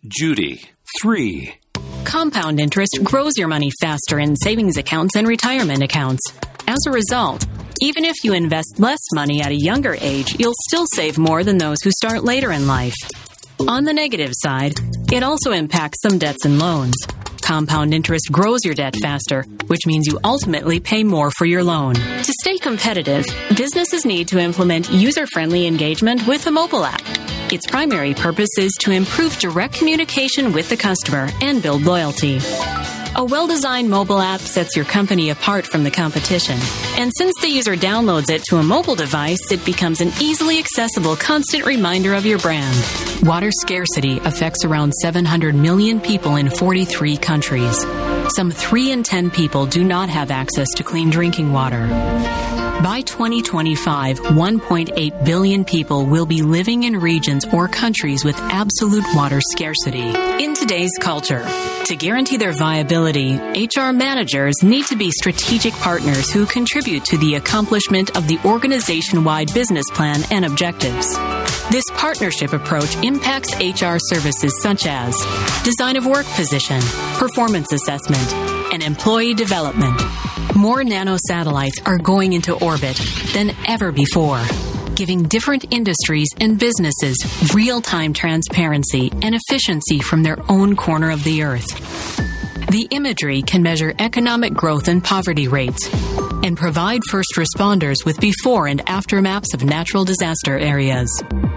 Judy, 3. Compound interest grows your money faster in savings accounts and retirement accounts. As a result, even if you invest less money at a younger age, you'll still save more than those who start later in life. On the negative side, it also impacts some debts and loans. Compound interest grows your debt faster, which means you ultimately pay more for your loan. To stay competitive, businesses need to implement user-friendly engagement with the mobile app. Its primary purpose is to improve direct communication with the customer and build loyalty. A well-designed mobile app sets your company apart from the competition. And since the user downloads it to a mobile device, it becomes an easily accessible constant reminder of your brand. Water scarcity affects around 700 million people in 43 countries. Some 3 in 10 people do not have access to clean drinking water. By 2025, 1.8 billion people will be living in regions or countries with absolute water scarcity. In today's culture, to guarantee their viability, HR managers need to be strategic partners who contribute to the accomplishment of the organization-wide business plan and objectives. This partnership approach impacts HR services such as design of work position, performance assessment, and employee development. More nanosatellites are going into orbit than ever before, giving different industries and businesses real-time transparency and efficiency from their own corner of the Earth. The imagery can measure economic growth and poverty rates and provide first responders with before and after maps of natural disaster areas.